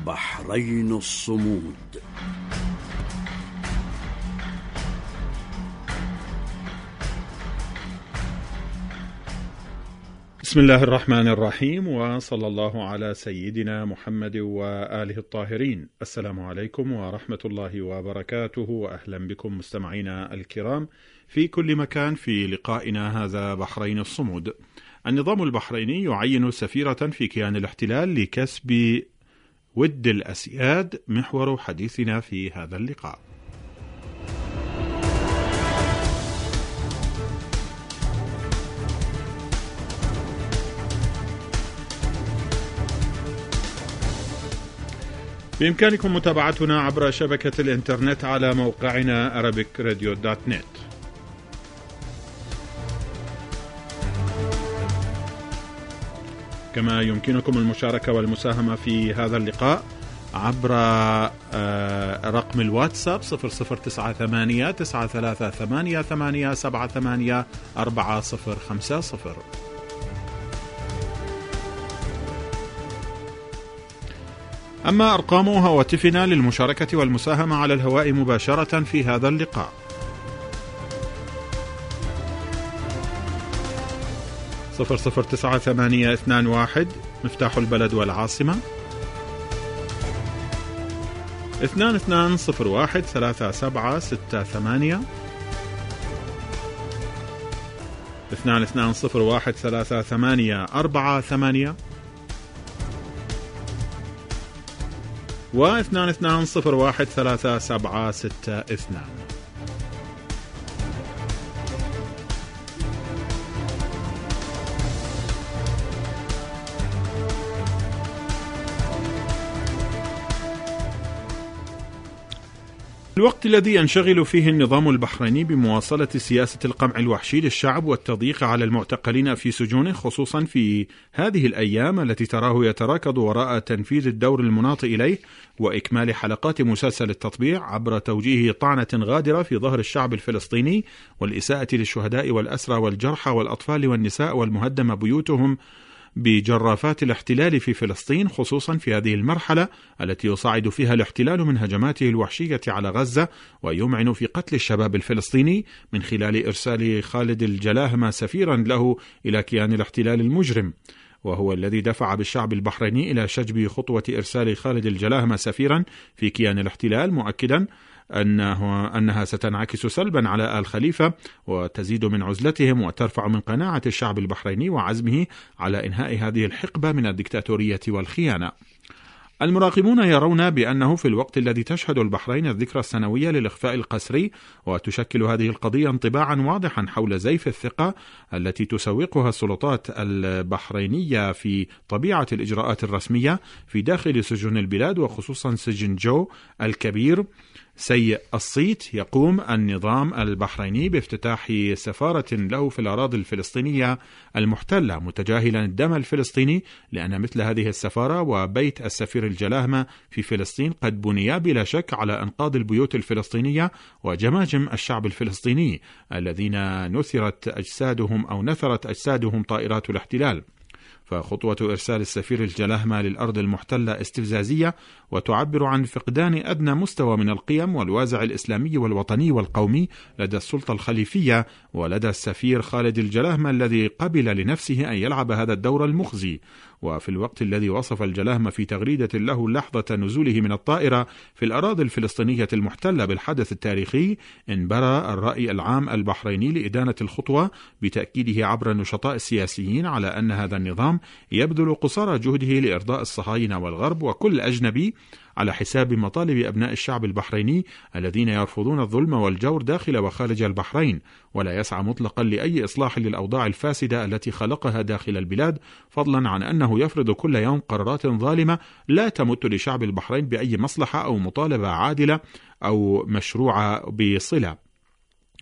بحرين الصمود. بسم الله الرحمن الرحيم، وصلى الله على سيدنا محمد وآله الطاهرين. السلام عليكم ورحمة الله وبركاته، وأهلا بكم مستمعينا الكرام في كل مكان في لقائنا هذا بحرين الصمود. النظام البحريني يعين سفيرة في كيان الاحتلال لكسب ود الأسياد، محور حديثنا في هذا اللقاء. بإمكانكم متابعتنا عبر شبكة الإنترنت على موقعنا arabicradio.net. كما يمكنكم المشاركة والمساهمة في هذا اللقاء عبر رقم الواتساب 00988388784050. أما أرقام هواتفنا للمشاركة والمساهمة على الهواء مباشرة في هذا اللقاء: 009821 مفتاح البلد والعاصمة، 22013768، 22013848، و22013762. الوقت الذي ينشغل فيه النظام البحريني بمواصلة سياسة القمع الوحشي للشعب والتضييق على المعتقلين في سجونه، خصوصا في هذه الأيام التي تراه يتراكض وراء تنفيذ الدور المناط إليه وإكمال حلقات مسلسل التطبيع عبر توجيه طعنة غادرة في ظهر الشعب الفلسطيني والإساءة للشهداء والأسرى والجرحى والأطفال والنساء والمهدم بيوتهم بجرافات الاحتلال في فلسطين، خصوصا في هذه المرحلة التي يصعد فيها الاحتلال من هجماته الوحشية على غزة ويمعن في قتل الشباب الفلسطيني من خلال إرسال خالد الجلاهمة سفيرا له إلى كيان الاحتلال المجرم، وهو الذي دفع بالشعب البحريني إلى شجب خطوة إرسال خالد الجلاهمة سفيرا في كيان الاحتلال، مؤكدا أنها ستنعكس سلبا على آل خليفة وتزيد من عزلتهم وترفع من قناعة الشعب البحريني وعزمه على إنهاء هذه الحقبة من الدكتاتورية والخيانة. المراقبون يرون بأنه في الوقت الذي تشهد البحرين الذكرى السنوية للإخفاء القسري، وتشكل هذه القضية انطباعا واضحا حول زيف الثقة التي تسوقها السلطات البحرينية في طبيعة الإجراءات الرسمية في داخل سجون البلاد، وخصوصا سجن جو الكبير سيء الصيت، يقوم النظام البحريني بافتتاح سفارة له في الأراضي الفلسطينية المحتلة، متجاهلا الدم الفلسطيني، لأن مثل هذه السفارة وبيت السفير الجلاهمة في فلسطين قد بنيا بلا شك على أنقاض البيوت الفلسطينية وجماجم الشعب الفلسطيني الذين نثرت أجسادهم طائرات الاحتلال. فخطوة إرسال السفير الجلاهمة للأرض المحتلة استفزازية وتعبر عن فقدان أدنى مستوى من القيم والوازع الإسلامي والوطني والقومي لدى السلطة الخليفية ولدى السفير خالد الجلاهمة الذي قبل لنفسه أن يلعب هذا الدور المخزي. وفي الوقت الذي وصف الجلاهمة في تغريدة له لحظة نزوله من الطائرة في الأراضي الفلسطينية المحتلة بالحدث التاريخي، انبرى الرأي العام البحريني لإدانة الخطوة بتأكيده عبر النشطاء السياسيين على أن هذا النظام يبذل قصارى جهده لإرضاء الصهاينة والغرب وكل أجنبي على حساب مطالب أبناء الشعب البحريني الذين يرفضون الظلم والجور داخل وخارج البحرين، ولا يسعى مطلقا لأي إصلاح للأوضاع الفاسدة التي خلقها داخل البلاد، فضلا عن أنه يفرض كل يوم قرارات ظالمة لا تمت لشعب البحرين بأي مصلحة أو مطالبة عادلة أو مشروعة بصلة.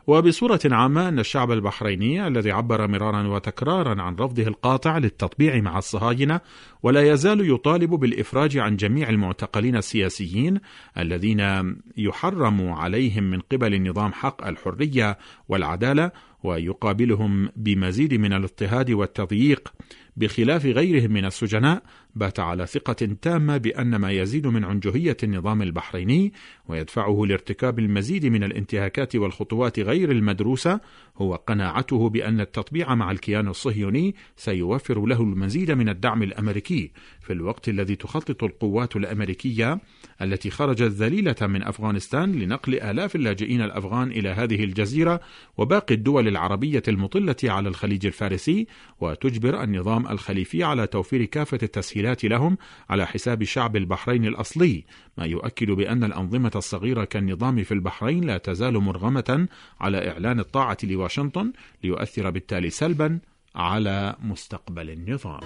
وبصورة عامة أن الشعب البحريني الذي عبر مرارا وتكرارا عن رفضه القاطع للتطبيع مع الصهاينة ولا يزال يطالب بالإفراج عن جميع المعتقلين السياسيين الذين يحرم عليهم من قبل النظام حق الحرية والعدالة، ويقابلهم بمزيد من الاضطهاد والتضييق بخلاف غيرهم من السجناء، بات على ثقة تامة بأن ما يزيد من عنجهية النظام البحريني ويدفعه لارتكاب المزيد من الانتهاكات والخطوات غير المدروسة هو قناعته بأن التطبيع مع الكيان الصهيوني سيوفر له المزيد من الدعم الأمريكي، في الوقت الذي تخطط القوات الأمريكية التي خرجت ذليلة من أفغانستان لنقل آلاف اللاجئين الأفغان إلى هذه الجزيرة وباقي الدول العربية المطلة على الخليج الفارسي، وتجبر النظام الخليفي على توفير كافة التسهيلات لهم على حساب شعب البحرين الأصلي، ما يؤكد بأن الأنظمة الصغيرة كالنظام في البحرين لا تزال مرغمة على إعلان الطاعة لواشنطن ليؤثر بالتالي سلبا على مستقبل النظام.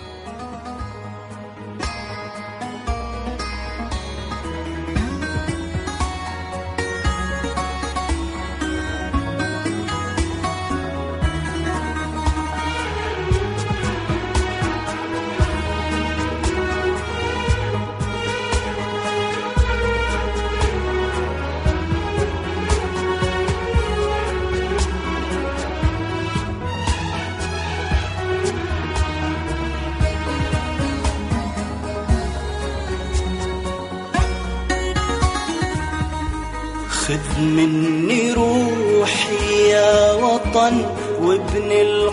خذ مني روحي يا وطن وابن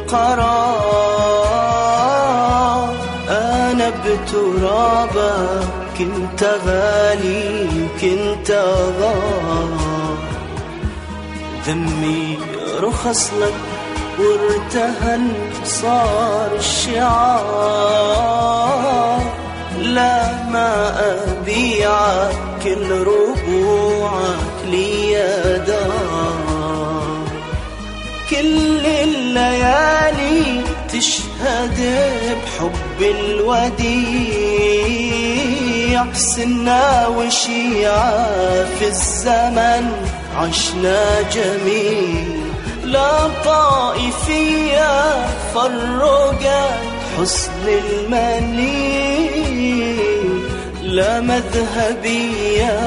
القرار، أنا بترابك كنت غالي كنت غار، ذمي رخص لك وارتهن صار الشعار، لا ما أبيعك كل ربوعك لي دار، كل الليالي تشهد بحب الوديع، سنا وشيعة في الزمن عشنا جميل، لا طائفية فرقت حسن المنيل، لا مذهبية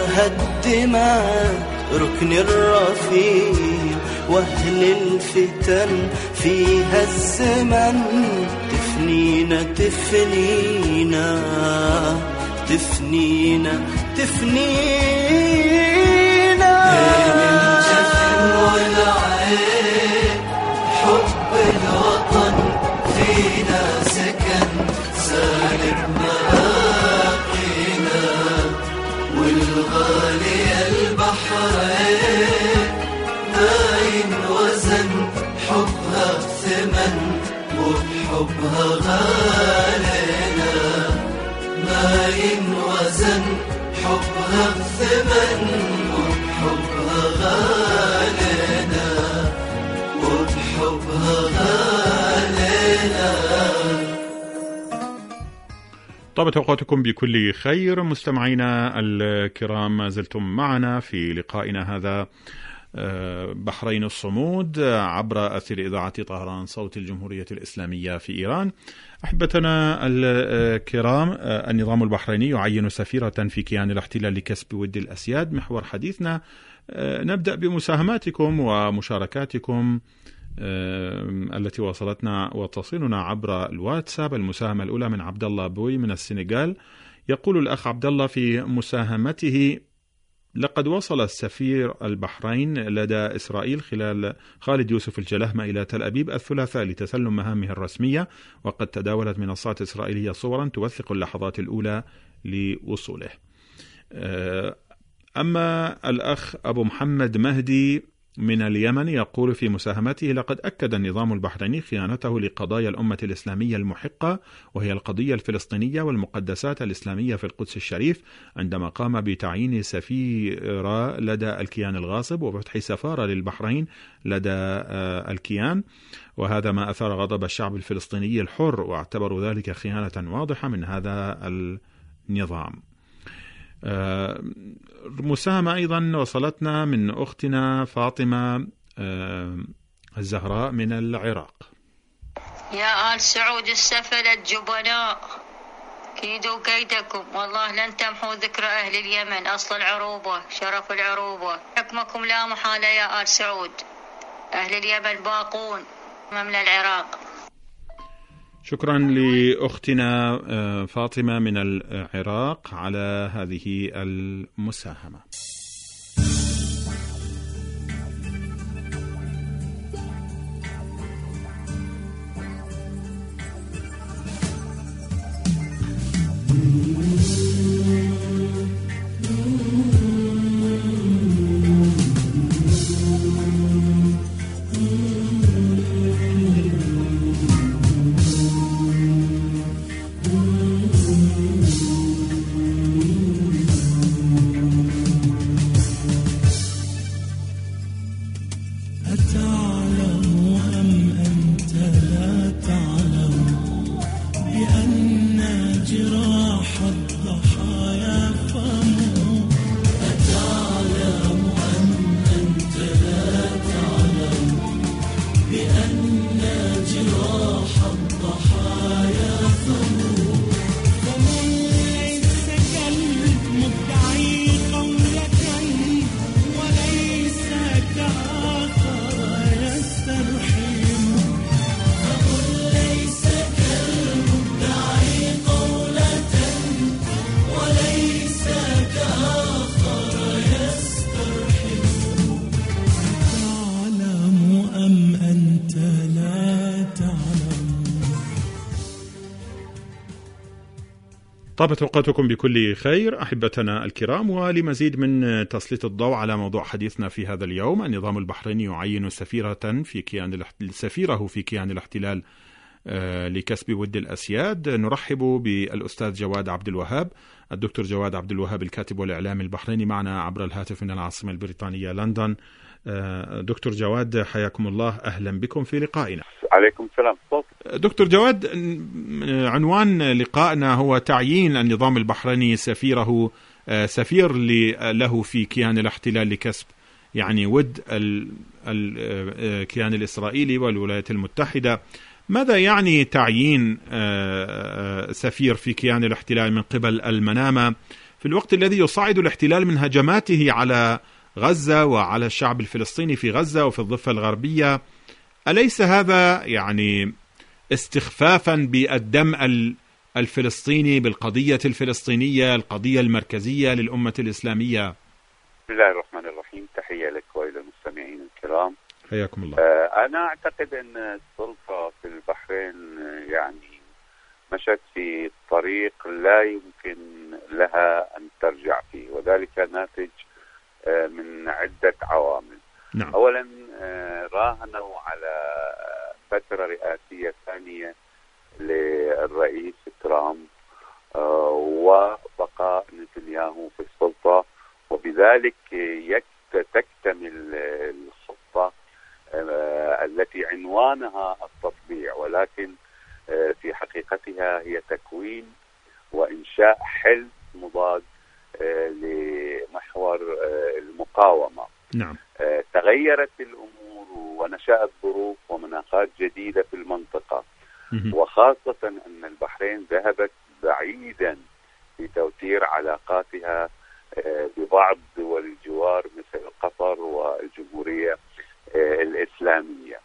هدمت ركن الرفيع، واهل الفتن في هالزمن تفنينا تفنينا تفنينا تفنينا، بين الجفن والعين حب الوطن فينا سكن سالب مراقينا، والغالي البحرين ما ينوزن حبها ثمن وبحبها غالينا، ما ينوزن حبها ثمن وبحبها غالينا وبحبها غالينا. طابت أوقاتكم بكل خير مستمعينا الكرام، ما زلتم معنا في لقائنا هذا بحرين الصمود عبر أثير إذاعة طهران صوت الجمهورية الإسلامية في إيران. أحبتنا الكرام، النظام البحريني يعين سفيرة في كيان الاحتلال لكسب ود الأسياد. محور حديثنا نبدأ بمساهماتكم ومشاركاتكم التي وتصلنا عبر الواتساب. المساهمة الأولى من عبد الله بوي من السنغال، يقول الأخ عبد الله في مساهمته: لقد وصل السفير البحرين لدى إسرائيل خالد يوسف الجلهمة إلى تل أبيب الثلاثاء لتسلم مهامه الرسمية، وقد تداولت منصات إسرائيلية صورا توثق اللحظات الأولى لوصوله. أما الأخ أبو محمد مهدي من اليمن يقول في مساهمته: لقد أكد النظام البحريني خيانته لقضايا الأمة الإسلامية المحقة، وهي القضية الفلسطينية والمقدسات الإسلامية في القدس الشريف، عندما قام بتعيين سفيرة لدى الكيان الغاصب وفتح سفارة للبحرين لدى الكيان، وهذا ما أثار غضب الشعب الفلسطيني الحر، واعتبروا ذلك خيانة واضحة من هذا النظام. مساهمة أيضا وصلتنا من أختنا فاطمة الزهراء من العراق. يا آل سعود السفلت جبناء كيدوا كيدكم، والله لن تمحوا ذكر أهل اليمن أصل العروبة شرف العروبة، حكمكم لا محالة يا آل سعود، أهل اليمن باقون من العراق. شكرا لأختنا فاطمة من العراق على هذه المساهمة. طابت أوقاتكم بكل خير أحبتنا الكرام، ولمزيد من تسليط الضوء على موضوع حديثنا في هذا اليوم، النظام البحريني يعين سفيره في كيان الاحتلال لكسب ود الأسياد. نرحب بالأستاذ جواد عبد الوهاب، الدكتور جواد عبد الوهاب الكاتب والإعلامي البحريني معنا عبر الهاتف من العاصمة البريطانية لندن. دكتور جواد حياكم الله، أهلا بكم في لقائنا. عليكم السلام. دكتور جواد، عنوان لقائنا هو تعيين النظام البحريني سفير له في كيان الاحتلال لكسب يعني ود الكيان الإسرائيلي والولايات المتحدة. ماذا يعني تعيين سفير في كيان الاحتلال من قبل المنامة في الوقت الذي يصعد الاحتلال من هجماته على غزة وعلى الشعب الفلسطيني في غزة وفي الضفة الغربية؟ أليس هذا يعني استخفافا بالدم الفلسطيني، بالقضية الفلسطينية، القضية المركزية للأمة الإسلامية؟ بسم الله الرحمن الرحيم، تحية لك وإلى المستمعين الكرام، حياكم الله. أنا أعتقد أن السلطة في البحرين يعني مشت في طريق لا يمكن لها أن ترجع فيه، وذلك ناتج من عدة عوامل. نعم. أولا راهنوا على فترة رئاسية ثانية للرئيس ترامب وبقاء نتنياهو في السلطة، وبذلك تكتمل الخطة التي عنوانها التطبيع، ولكن في حقيقتها هي تكوين وإنشاء حلف مضاد لمحور المقاومة. نعم. تغيرت الأمور ونشأت ظروف ومناخات جديدة في المنطقة، وخاصة أن البحرين ذهبت بعيدا في توتير علاقاتها ببعض دول الجوار مثل قطر والجمهورية الإسلامية،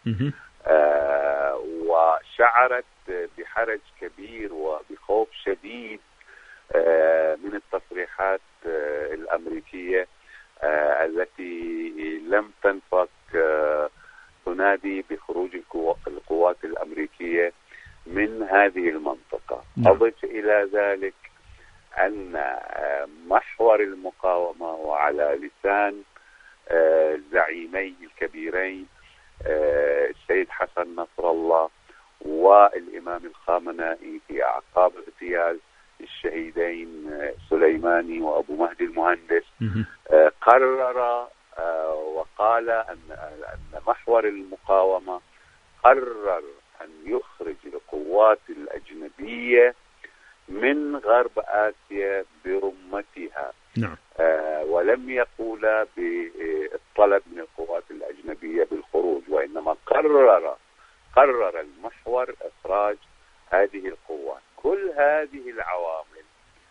وشعرت بحرج كبير وبخوف شديد من التصريحات الأمريكية التي لم تنفك تنادي بخروج القوات الأمريكية من هذه المنطقة. أضف إلى ذلك أن محور المقاومة وعلى لسان زعيمي الكبيرين السيد حسن نصر الله والإمام الخامنائي في أعقاب اغتيال الشهيدين سليماني وأبو مهدي المهندس، قرر وقال أن محور المقاومة قرر أن يخرج القوات الأجنبية من غرب آسيا برمتها. نعم. ولم يقول بالطلب من القوات الأجنبية بالخروج، وإنما قرر المحور إخراج هذه القوات. كل هذه العوامل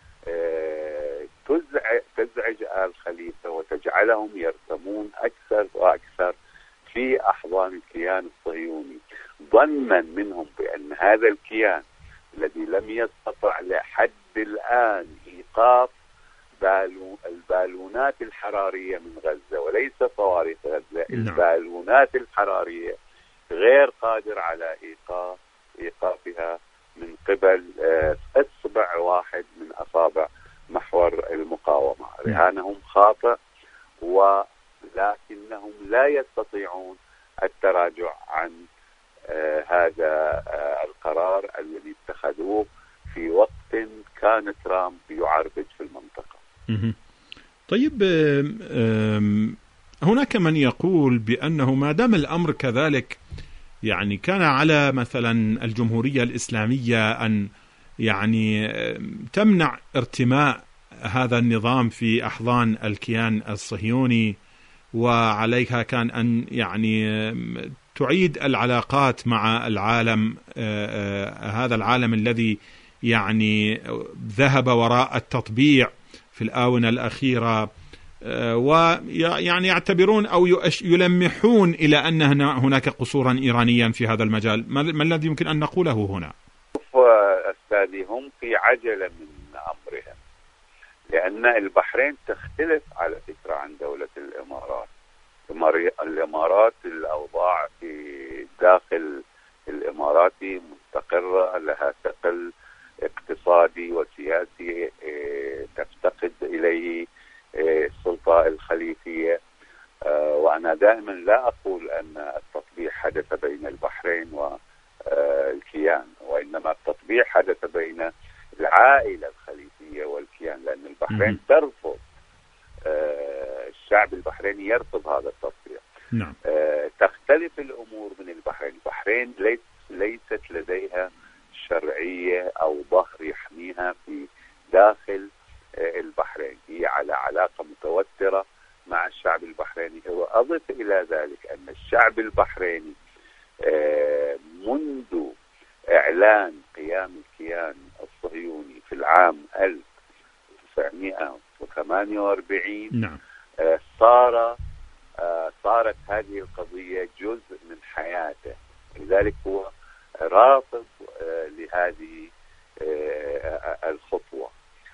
تزعج آل خليفة وتجعلهم يرتمون أكثر وأكثر في أحضان الكيان الصهيوني، ظنا منهم بأن هذا الكيان الذي لم يستطع لحد الآن إيقاف البالونات الحرارية من غزة، وليس صواريخ غزة، البالونات الحرارية، غير قادر على إيقافها من قبل أصبع واحد من أصابع محور المقاومة. رهانهم خاطئ، ولكنهم لا يستطيعون التراجع عن هذا القرار الذي اتخذوه في وقت كان ترامب يعربد في المنطقة. طيب، هناك من يقول بأنه ما دام الأمر كذلك، يعني كان على مثلا الجمهورية الإسلامية أن يعني تمنع ارتماء هذا النظام في أحضان الكيان الصهيوني، وعليها كان أن يعني تعيد العلاقات مع العالم، هذا العالم الذي يعني ذهب وراء التطبيع في الآونة الأخيرة، ويعني يعتبرون أو يلمحون إلى أن هناك قصورا إيرانيا في هذا المجال. ما الذي يمكن أن نقوله هنا؟ أستاذي، هم في عجلة من أمرهم، لأن البحرين تختلف على فكرة عن دولة الإمارات. الإمارات الأوضاع في داخل الإماراتي مستقرة، لها ثقل اقتصادي وسياسي تفتقد إليه السلطة الخليفية. وأنا دائما لا أقول أن التطبيع حدث بين البحرين والكيان، وإنما التطبيع حدث بين العائلة الخليفية والكيان، لأن البحرين ترفض، الشعب البحريني يرفض هذا التطبيع. نعم. تختلف الأمور من البحرين. البحرين ليست لديها شرعية أو ظهر يحميها في داخل البحرين، هي على علاقة متوترة مع الشعب البحريني. وأضف إلى ذلك أن الشعب البحريني منذ إعلان قيام الكيان الصهيوني في العام 1948 نعم. صارت هذه القضية جزء من حياته، لذلك هو رافض لهذه الخطوة.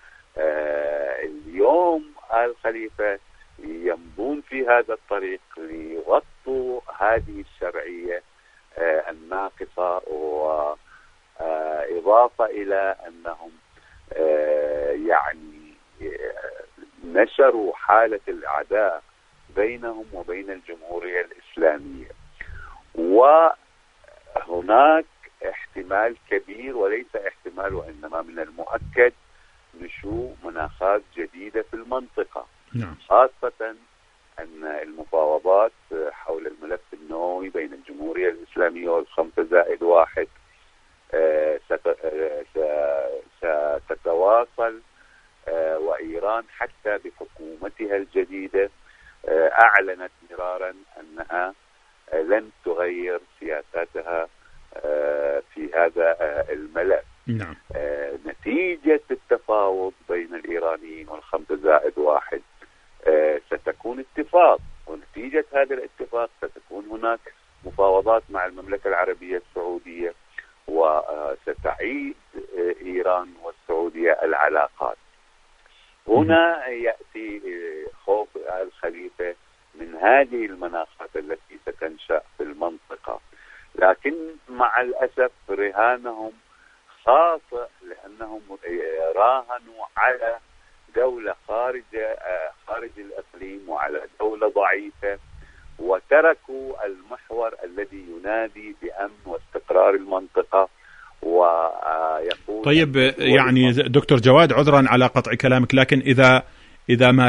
اليوم آل خليفة يمضون في هذا الطريق ليغطوا هذه الشرعية الناقصة، وإضافة إلى أنهم يعني نشروا حالة العداء بينهم وبين الجمهورية الإسلامية. وهناك احتمال كبير، وليس احتمال وإنما من المؤكد، نشوء مناخات جديدة في المنطقة. نعم. خاصة أن المفاوضات حول الملف النووي بين الجمهورية الإسلامية وال5+1 ستتواصل، وإيران حتى بحكومتها الجديدة أعلنت مرارا أنها لن تغير سياساتها في هذا الملف. نعم. نتيجة التفاوض بين الإيرانيين وال5+1 ستكون اتفاق، ونتيجة هذا الاتفاق ستكون هناك مفاوضات مع المملكة العربية السعودية، وستعيد إيران والسعودية العلاقات. هنا يأتي خوف آل خليفة من هذه المناخات التي ستنشأ في المنطقة، لكن مع الأسف رهانهم خاطئ، لأنهم راهنوا على دولة خارج الإقليم وعلى دولة ضعيفة، وتركوا المحور الذي ينادي بأمن واستقرار المنطقة ويقول. طيب، يعني دكتور جواد، عذرا على قطع كلامك، لكن إذا ما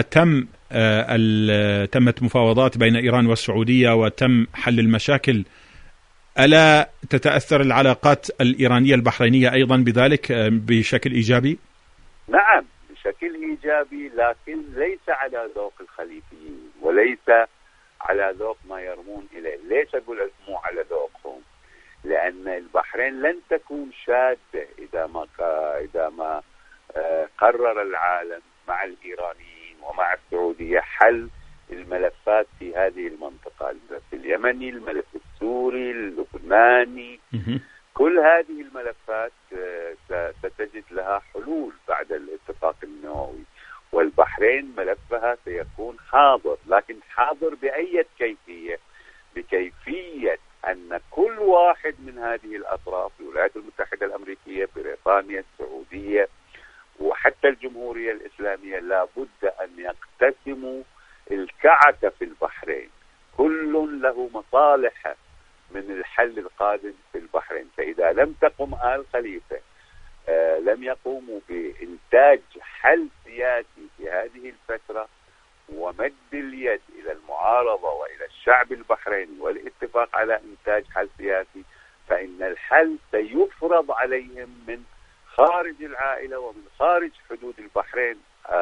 تمت مفاوضات بين إيران والسعودية وتم حل المشاكل، ألا تتأثر العلاقات الإيرانية البحرينية أيضا بذلك بشكل إيجابي؟ نعم، بشكل إيجابي، لكن ليس على ذوق الخليفيين وليس على ذوق ما يرمون إليه. ليش أقول مو على ذوقهم؟ لأن البحرين لن تكون شادة إذا ما قرر العالم مع الإيرانيين ومع السعودية حل الملفات في هذه المنطقة، الملف اليمني، الملف السوري، اللبناني، كل هذه الملفات ستجد لها حلول بعد الاتفاق النووي، والبحرين ملفها سيكون حاضر، لكن حاضر بأي كيفية؟ بكيفية أن كل واحد من هذه الأطراف، الولايات المتحدة الأمريكية، بريطانيا، السعودية، وحتى الجمهورية الإسلامية، لابد أن يقتسموا الكعكة في البحرين، كل له مصالح من الحل القادم في البحرين. فإذا لم تقم آل خليفة، لم يقوموا بإنتاج حل سياسي في هذه الفترة ومد اليد إلى المعارضة وإلى الشعب البحريني والاتفاق على إنتاج حل سياسي، فإن الحل سيفرض عليهم من خارج العائلة ومن خارج حدود البحرين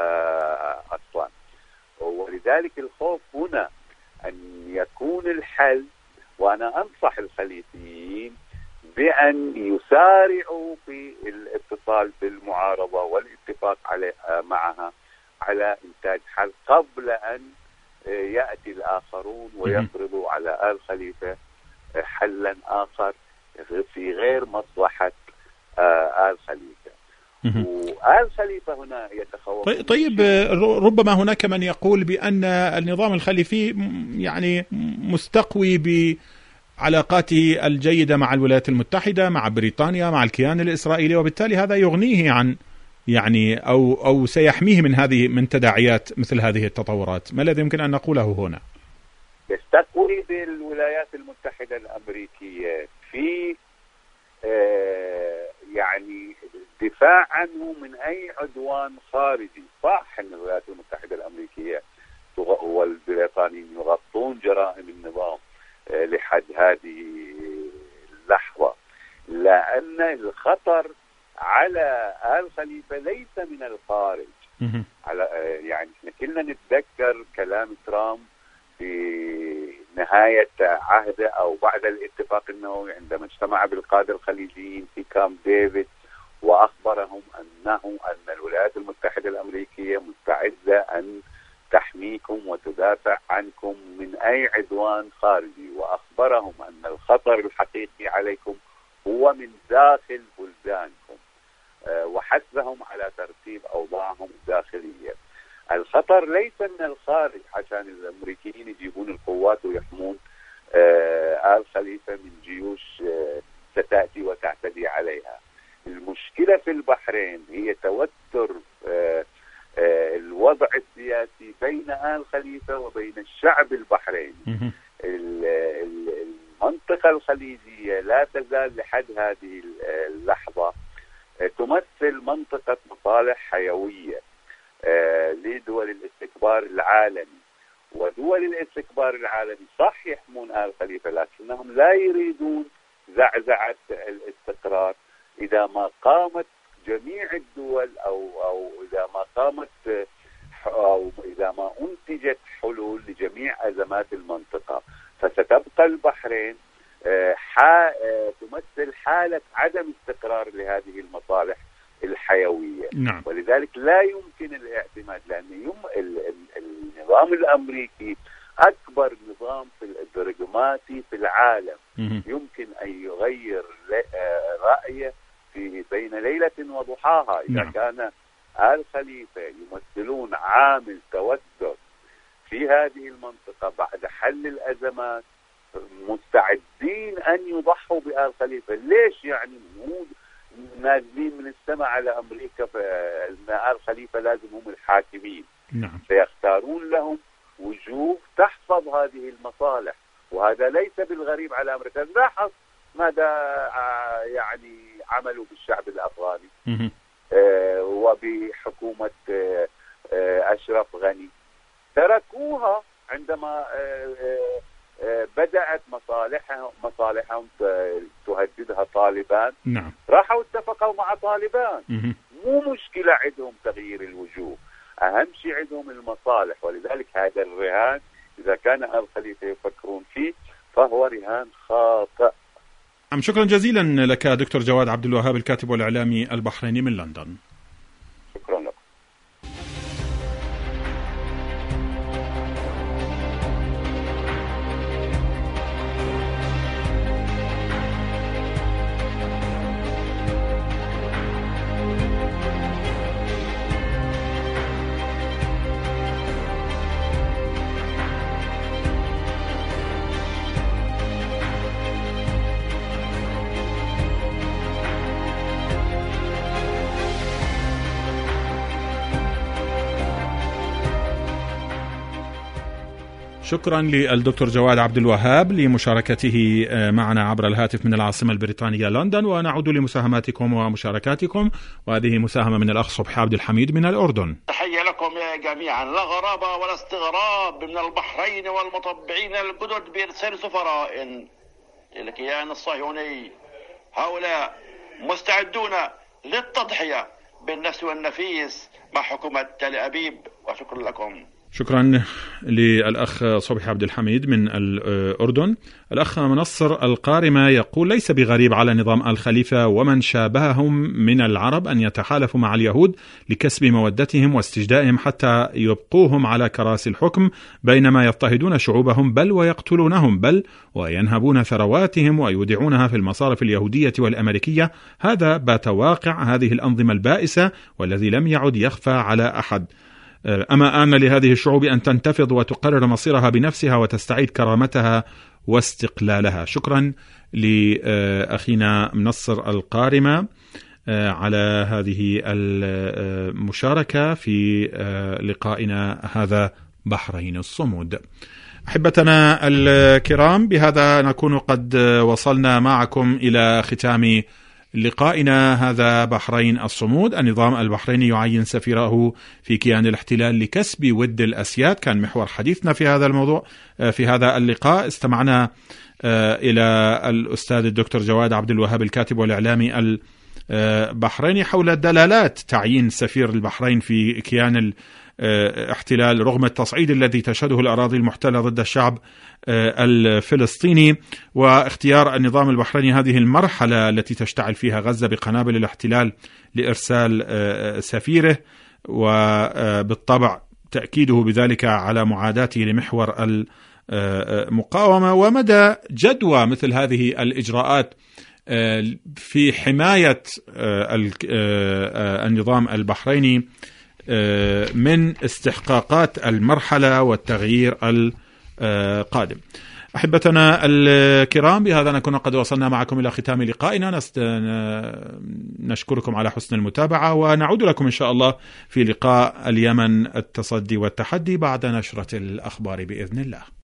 أصلا. ولذلك الخوف هنا أن يكون الحل، وأنا أنصح الخليفيين بأن يسارعوا في الاتصال بالمعارضة والاتفاق معها على إنتاج حل قبل أن يأتي الآخرون ويفرضوا على آل خليفة حلا آخر في غير مصلحة آل خليفة. وآل خليفة هنا يتخوف. طيب ربما هناك من يقول بأن النظام الخليفي يعني مستقوي بعلاقاته الجيدة مع الولايات المتحدة، مع بريطانيا، مع الكيان الإسرائيلي، وبالتالي هذا يغنيه عن يعني أو سيحميه من تداعيات مثل هذه التطورات. ما الذي يمكن أن نقوله هنا؟ يستقوي بالولايات المتحدة الأمريكية في يعني الدفاع عنه من أي عدوان خارجي. صح أن الولايات المتحدة الأمريكية والبريطانيين يغطون جرائم النظام لحد هذه اللحظة، لأن الخطر على آل خليفة ليس من الخارج. يعني كلنا نتذكر كلام ترامب في نهاية عهده أو بعد الاتفاق النووي عندما اجتمع بالقادة الخليجيين في كامب ديفيد وأخبرهم أن الولايات المتحدة الأمريكية مستعدة أن تحميكم وتدافع عنكم من أي عدوان خارجي، وأخبرهم أن الخطر الحقيقي عليكم هو من داخل بلدانكم، وحثهم على ترتيب أوضاعهم الداخلية. الخطر ليس من الخارج عشان الأمريكيين يجيبون القوات ويحمون آل خليفة من جيوش ستأتي وتعتدي عليها. المشكلة في البحرين هي توتر الوضع السياسي بين آل خليفة وبين الشعب البحريني. المنطقة الخليجية لا تزال لحد هذه اللحظة تمثل منطقة مصالح حيوية لدول الاستكبار العالمي، ودول الاستكبار العالمي صح يحمون آل خليفة، لكنهم لا يريدون زعزعة الاستقرار إذا ما قامت جميع الدول أو إذا ما قامت أو إذا ما أنتجت حلول لجميع أزمات المنطقة، فستبقى البحرين تمثل حالة عدم استقرار لهذه المصالح الحيوية. نعم. ولذلك لا يمكن الاعتماد، لأن النظام الأمريكي أكبر نظام في البرغماتي في العالم، يمكن أن يغير رأيه بين ليلة وضحاها. إذا كان آل خليفة يمثلون عامل توتر في هذه المنطقة بعد حل الأزمات، مستعدين أن يضحوا بآل خليفة. ليش؟ يعني مو نازلين من السماء على أمريكا فإن آل خليفة لازم هم الحاكمين. نعم. سيختارون لهم وجوه تحفظ هذه المصالح، وهذا ليس بالغريب على أمريكا. لاحظ ماذا يعني عملوا بالشعب الأفغاني وبحكومة أشرف غني. تركوها عندما بدأت مصالحهم تهددها طالبان. نعم. راحوا اتفقوا مع طالبان. مو مشكلة عندهم تغيير الوجوه، أهم شيء عندهم المصالح. ولذلك هذا الرهان إذا كان آل خليفة يفكرون فيه فهو رهان خاطئ. شكرا جزيلا لك دكتور جواد عبد الوهاب، الكاتب والإعلامي البحريني من لندن. شكرا لك. شكرا للدكتور جواد عبد الوهاب لمشاركته معنا عبر الهاتف من العاصمة البريطانية لندن. ونعود لمساهماتكم ومشاركاتكم، وهذه مساهمة من الأخ صبحي عبد الحميد من الأردن. تحية لكم جميعا. لا غرابة ولا استغراب من البحرين والمطبعين الجدد بإرسال سفراء للكيان الصهيوني. هؤلاء مستعدون للتضحية بالنفس والنفيس مع حكومة تل أبيب، وشكرا لكم. شكرا للأخ صبحي عبد الحميد من الأردن. الأخ منصر القارمة يقول: ليس بغريب على نظام آل خليفة ومن شابههم من العرب أن يتحالفوا مع اليهود لكسب مودتهم واستجدائهم حتى يبقوهم على كراسي الحكم، بينما يضطهدون شعوبهم بل ويقتلونهم، بل وينهبون ثرواتهم ويودعونها في المصارف اليهودية والأمريكية. هذا بات واقع هذه الأنظمة البائسة والذي لم يعد يخفى على أحد. أما آن لهذه الشعوب أن تنتفض وتقرر مصيرها بنفسها وتستعيد كرامتها واستقلالها. شكرا لأخينا منصر القارمة على هذه المشاركة في لقائنا هذا بحرين الصمود. أحبتنا الكرام، بهذا نكون قد وصلنا معكم إلى ختام لقائنا هذا بحرين الصمود. النظام البحريني يعين سفيره في كيان الاحتلال لكسب ود الأسياد، كان محور حديثنا في هذا الموضوع. في هذا اللقاء استمعنا إلى الأستاذ الدكتور جواد عبد الوهاب، الكاتب والإعلامي البحريني، حول دلالات تعيين سفير البحرين في كيان الاحتلال رغم التصعيد الذي تشهده الأراضي المحتلة ضد الشعب الفلسطيني، واختيار النظام البحريني هذه المرحلة التي تشتعل فيها غزة بقنابل الاحتلال لإرسال سفيره، وبالطبع تأكيده بذلك على معاداته لمحور المقاومة، ومدى جدوى مثل هذه الإجراءات في حماية النظام البحريني من استحقاقات المرحلة والتغيير القادم. أحبتنا الكرام، بهذا نكون قد وصلنا معكم إلى ختام لقائنا. نشكركم على حسن المتابعة، ونعود لكم إن شاء الله في لقاء اليمن التصدي والتحدي بعد نشرة الأخبار بإذن الله.